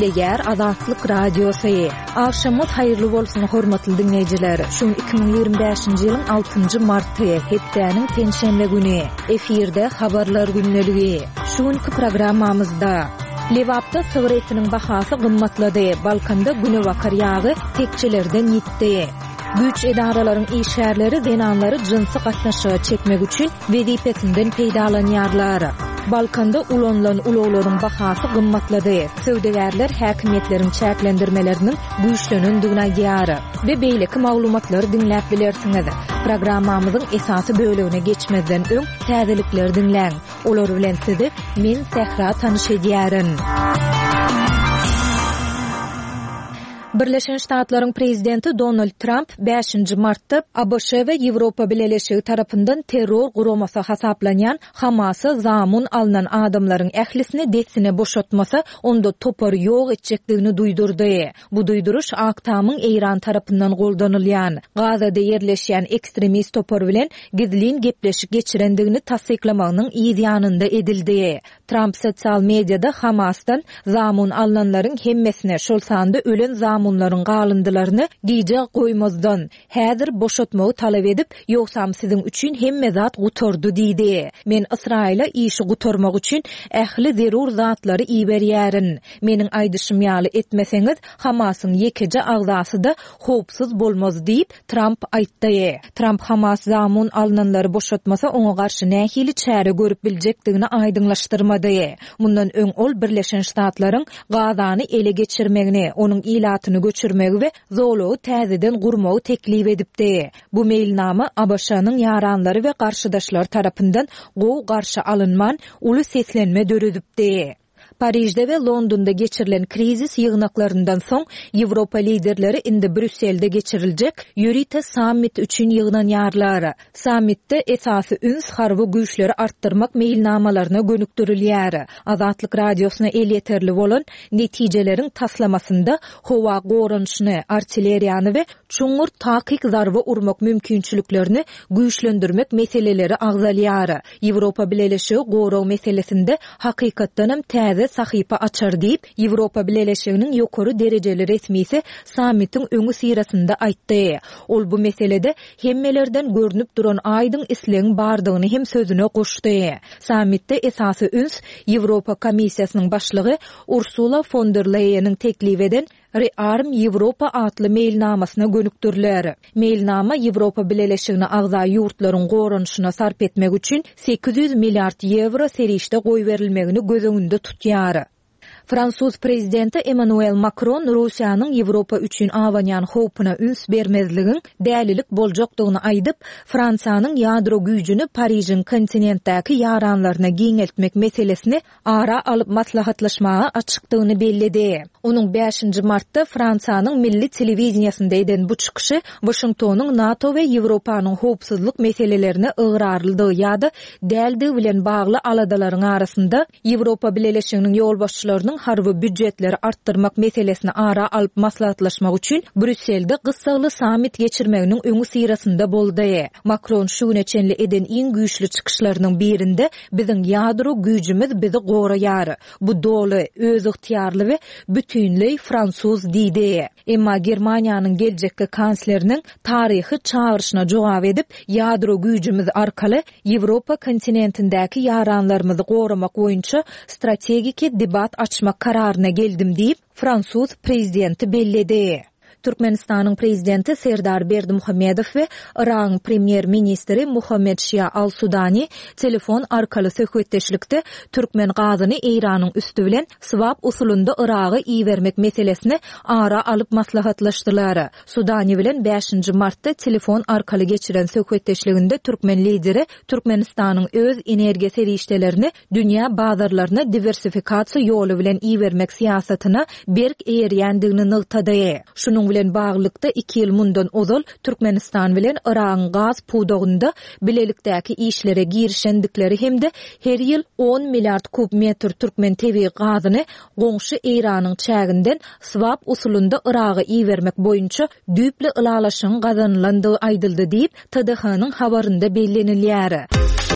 Dileger Azatlyk Radiosu. Akşamyz hayrly bolsun hormatly dinleyijiler. Şu 2025-nji ýylyň 6-njy marty, hepdeniň tenşembe güni. Efirde habarlar günneligi. Şuňky programmamyzda Lewapda sygaretiniň bahasy gymmatlady. Balkanda güne wakar ýagy tekçilerden ýitdi. Güç edaralaryň işgärleri denanlary jynsy gatnaşyga çekmek üçin wedipetinden peýdalanýarlar. Balkanda ulanlan ulaglaryň bahasy gymmatlady. Söwdegärler häkimetleriň çäklendirmeleriniň güýçlenendigine ýary. Ve beýleki maglumatlary dinläp bilersiňiz. Programmamyzyň esasy bölegine geçmeden öň täzelikler dinläň. Olar bilen sizi men Sehra tanyş edýärin. Birleşen Ştatlaryň prezidenti Donald Trump 5-nji martda ABŞ we Ýewropa Birleşigi tarapyndan terror guramasy hasaplanýan Hamasy zamun alynan adamlaryň ählisini detsine boşatmasa onda topar ýok etjekdigini duýdurdy. Bu duýduruş Aktamyň Eýran tarapyndan goldanylýan Gazada ýerleşýän ekstremist topar bilen gizlin gepleşik geçirendigini tasdiklamagynyň ýanynda edildi. Trump sosial mediada Hamasdan zamun alynanlaryň hemmesine şol sanda ölen zamunlaryň galyndylaryny giýje goýmazdan häzir boşatmagy talap edip ýoksam siziň üçin hemme zat guturdy diýdi. Men Israila işi guturmak üçin ähli zerur zatlary iýberýärin. Meniň aýdyşym ýaly etmeseňiz Hamasyň ýekeje agzasy da howpsuz bolmaz diýip Trump aýtdy. Trump Hamas zamun alynanlary boşatmasa oňa garşy nähili çäre görüp biljekdigini aýdyňlaşdyrmady. Mundan öň ol Birleşen Ştatlaryň Gazany ele geçirmegini, onuň ilatyny göçürmegi we zolugy täzeden gurmagy teklip edipdi. Bu mailnama ABŞ-nyň ýaranlary we garşydaşlary tarapyndan gowy garşy alynman uly seslenme döredipdi. Parijde we Londonda geçirilen krizis ýygnaklaryndan soň Ýewropa liderleri indi Brüsselde geçiriljek Eurita Summit üçin ýygnaňarlar. Summitde esasy üns harby güýçleri artdyrmak meýilnamalaryna gönükdirilýär. Azatlyk Radiosyna el ýeterli bolan netijeleriň taslamasynda howa goranyşyny, artilleriýany we çuňur takyk zarby urmak mümkinçiliklerini güýçlendirmek meseleleri agzalýar. Ýewropa Birleşigi goraw meselesinde hakykatdanam täze sahypa açar diýip Ýewropa Birleşiginiň ýokary derejeli resmisi sammitin öňü sirasynda aýtdy. Ol bu meselede hemmelerden görünüp duran aýdyň isleň bardygyny hem sözüne goşdy. Sammitde esasy üns Ýewropa Komissiýasynyň başlygy Ursula von der Leyen'in teklip eden Rearm Ýewropa atly mailnamasyna gönükdirilýär. Mailnama Ýewropa Birleşigine agza ýurtlaryň goranyşyna sarp etmek üçin 800 milliard euro serişde goý berilmegini göz öňünde tutýar. Fransuz prezidenti Emmanuel Macron Russiýanyň Ýewropa üçin awanýan howpuna üns bermezligiň dälilik boljakdygyny aýdyp, Fransiýanyň ýadro güýjüni Parijiň kontinentdäki ýaranlaryna giňeltmek meselesini ara alyp maslahatlaşmaga açykdygyny bellidi. Onuň 5-nji martda Fransiýanyň milli telewiziýasynda eden bu çykyşy Washingtonyň NATO we Ýewropanyň howpsuzlyk meselelerini ıgrarlydygy ýa-da däldi bilen bagly aladalaryň arasynda Ýewropa Birleşiginiň ýolbaşçylarynyň harby büdjetleri arttırmak meselesini ara alıp maslahatlaşmak üçin Brüsselde gysgaly summit geçirmeginiň öňü sirasynda boldy. Macron şu neçenli eden iň güýçli çykyşlarynyň birinde biziň ýadro güýjimiz bizi goraýar. Bu doly, öz ıhtiýarly we bütünlei Fransuz diýdi. Emma Germaniýanyň geljekki kansleriniň taryhy çağırışyna jogap edip ýadro güýjimiz arkaly Ýewropa kontinentindäki ýaranlarymyzy goramak boýunça strategik debat açmak kararına geldim diýip Fransuz prezidenti belledi. Türkmenistanyň prezidenti Serdar Berdimuhammedow we Iran premier ministri Muhammed Shia al-Sudani telefon arkaly söhbetdeşlikde Türkmen gazyny Eýranyň üstü bilen swap usulunda Iragy iýermek meselesini ara alyp maslahatlaşdylar. Sudani bilen 5-nji martda telefon arkaly geçiren söhbetdeşliginde Türkmen lideri Türkmenistanyň öz energiýa serişdelerini dünýä bazarlaryna diversifikasiýa ýoly bilen iýermek siýasatyna berk eýerýändigini nyltady. Şunuň bilen baglykda 2 ýyl mundan ozal Türkmenistan bilen Iran gaz pudogunda bilelikdäki işlere girişendikleri hemde her ýyl 10 milliard kub metr Türkmen tebi gazyny goňşy Eýranyň çäginden swap usulunda Iraga iýermek boýunça düýpli ılalaşyň gazanlandygy aýdyldy diýip TDH-nyň habarynda bellenilýär.